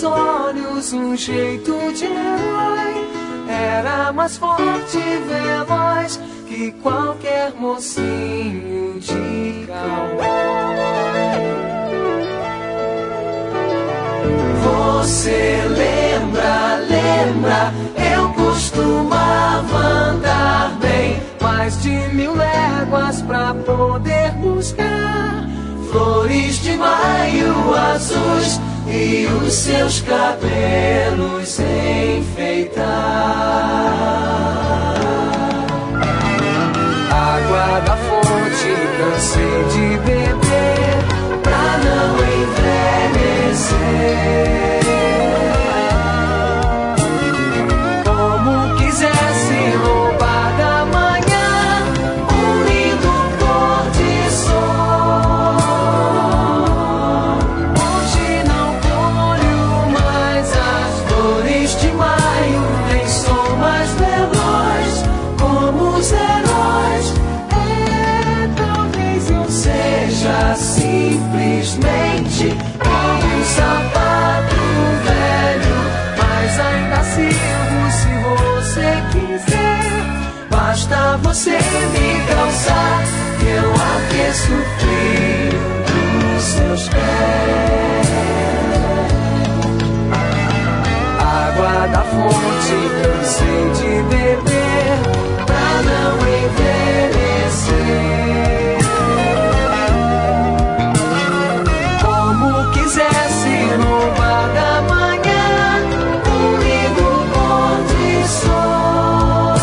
seus olhos um jeito de herói. Era mais forte e veloz que qualquer mocinho de cowboy. Você lembra, eu costumava andar bem mais de 1000 léguas pra poder buscar flores de maio azuis e os seus cabelos enfeitar. Água da fonte cansei de beber pra não envelhecer. Como quisesse roubar da manhã um lindo pôr de sol. Hoje não colho mais as flores de maio, nem sou mais veloz como os heróis. Talvez eu seja simplesmente como um sapato velho, mas ainda sirvo se você quiser. Basta você me calçar que eu aqueço o frio dos seus pés. Água da fonte cansei de beber pra não envelhecer. Como quisesse roubar da manhã um lindo pôr de sol.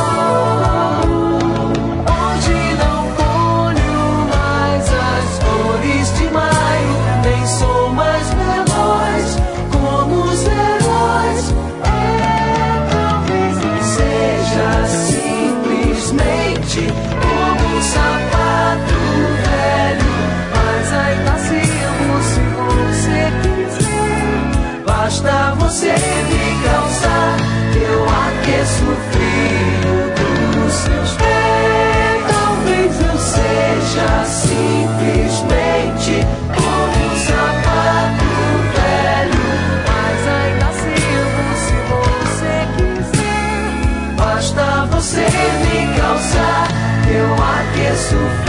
Hoje não colho mais as flores de maio, nem sou mais veloz como os heróis. Talvez eu seja simplesmente como um sapato velho, mas ainda sirvo se você quiser. Basta você me calçar que eu aqueço o frio dos seus pés. Talvez eu seja simplesmente como um sapato velho, mas ainda sirvo se você quiser. Basta você me calçar que eu aqueço o frio